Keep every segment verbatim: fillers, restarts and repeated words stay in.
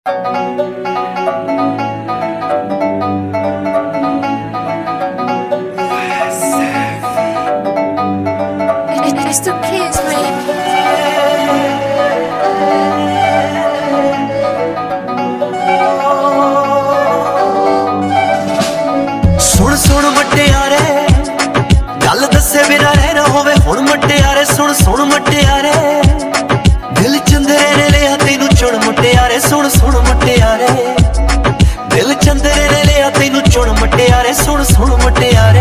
It's the kids, baby. सुन सुन मटियारे गल दसे बिना रहना होवे हुण मटियारे सुन सुन मटियारे दिल चंदरे ने लिया तेनू चुन मटियारे सुन सुन मटियारे दिल चंदरे ने लिया तेनू चुन मटियारे सुन सुन मटियारे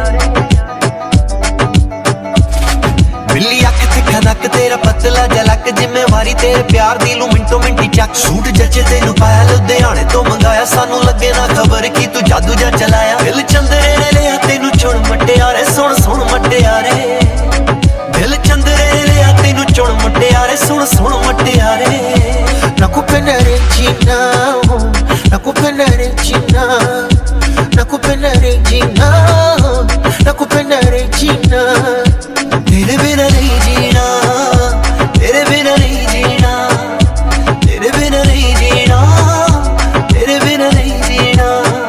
बिल्ली अख तिखा नक तेरा पतला जलक जिम्मेवारी तेरे प्यार दी लू मिंटो मिंटी चक सूट जचे तेनू पाया लुधियाने तो मंगाया सानू लगे ना खबर की तू जादू जा चलाया दिल चंदरे ने लिया तेनू चुन मटियारे सुन सुन मटियारे दिल चंदरे ने लिया तेनू चुन मटियारे सुन सुन मटियारे nakupenda Regina nakupenda Regina nakupenda Regina nakupenda Regina तेरे बिना नहीं जीना तेरे बिना नहीं जीना तेरे बिना नहीं जीना तेरे बिना नहीं जीना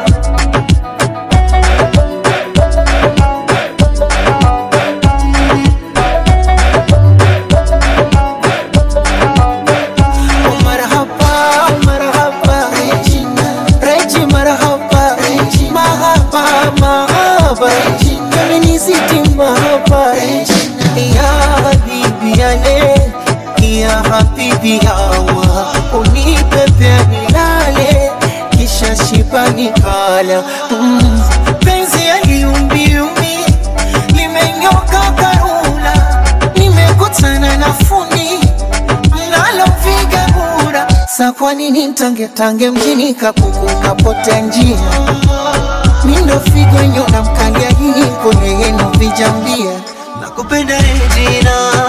oh marhaba marhaba Regina Regi marhaba Regina marhaba marhaba Regina Feminiziti marhaba Regina ya habibi yale ya habibi yawa unipepe nilale kisha shiba nikala mm. penzi ya liumbiumbi limenyoka karula nimekutana na fundi mnalopiga kura sa kwa nini mtange tange mjini kapuku kapotea njia mindo figo nyona mkangia hii kwenye yenu vijambia nakupenda Regina